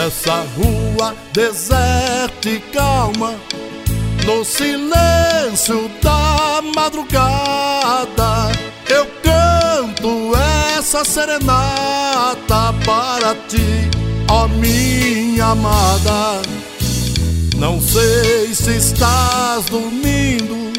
Nessa rua deserta e calma, no silêncio da madrugada, eu canto essa serenata para ti, ó minha amada. Não sei se estás dormindo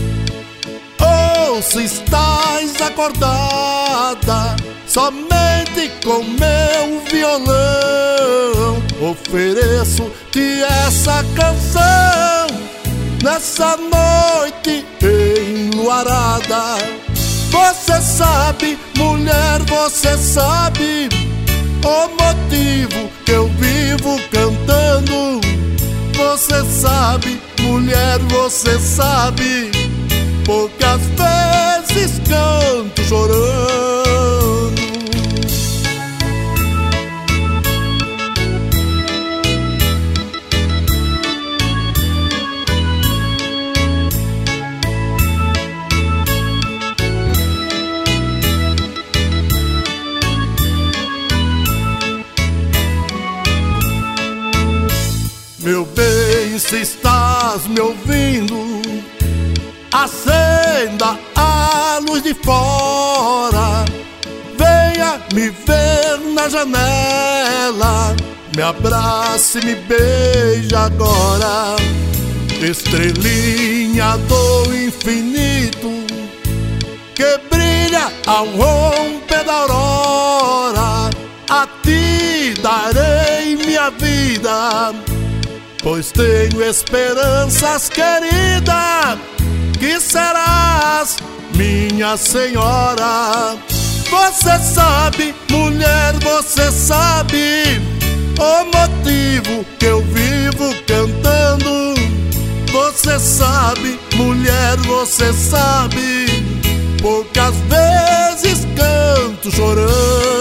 ou se estás acordada, somente com meu violão ofereço-te essa canção nessa noite enluarada. Você sabe, mulher, você sabe o motivo que eu vivo cantando. Você sabe, mulher, você sabe, porque às vezes canto chorando. Meu bem, se estás me ouvindo, acenda a luz de fora, venha me ver na janela, me abrace e me beija agora. Estrelinha do infinito que brilha ao romper da aurora, a ti darei minha vida, pois tenho esperanças, querida, que serás minha senhora. Você sabe, mulher, você sabe o motivo que eu vivo cantando. Você sabe, mulher, você sabe, porque às vezes canto chorando.